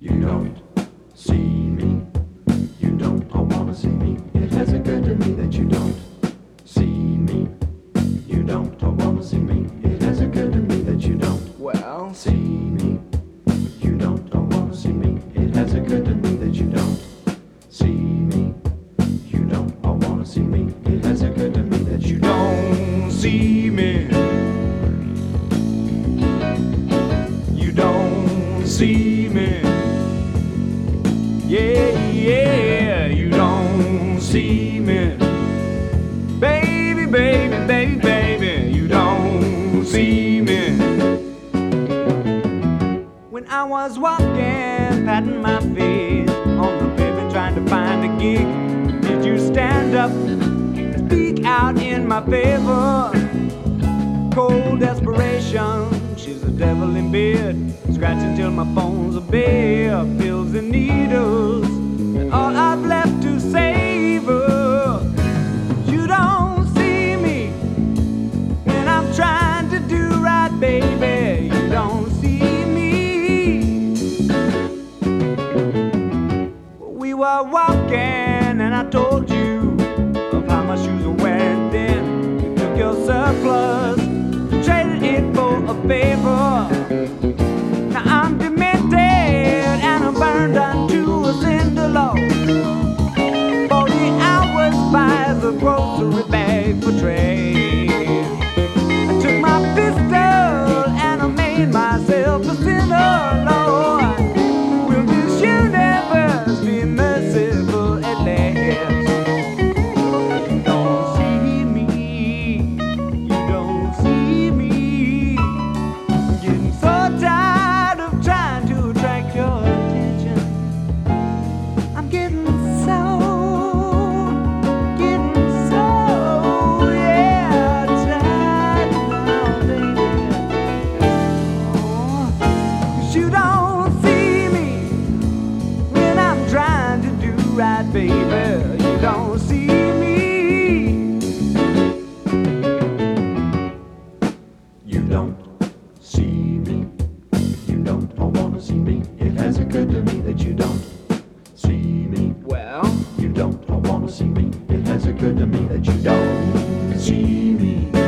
You don't see me. You don't wanna see me. It has occurred to me that you don't see me. You don't wanna see me. It has occurred to me that you don't see me. You don't wanna see me. It has occurred to me that you don't see me. You don't wanna see me. It has occurred to me that you don't see me. You don't see me. Yeah, you don't see me. Baby, baby, baby, baby, you don't see me. When I was walking, patting my feet on the pavement, trying to find a gig, did you stand up, speak out in my favor? Cold desperation, she's a devil in bed, scratching till my bones are bare, pills and needles, and all I've left to savor. You don't see me when I'm trying to do right, baby. You don't see me. We were walking and I told you of how my shoes were wearing thin. You took your surplus, traded it for a favor. Now I'm demented and I'm burned unto a cinder log. 40 hours buys a grocery bag for trade. I took my pistol and I made myself a sinner, Lord. Will this universe be merciful at last? You don't see me. You don't see me. I'm getting so tired of trying to attract your attention. I'm getting so, yeah, tired now, baby. Oh, 'cause you don't see me when I'm trying to do right, baby. You don't see me. You don't see me. You don't wanna see me. It has occurred to me that you don't see me. You don't wanna see me. It has occurred to me that you don't see me.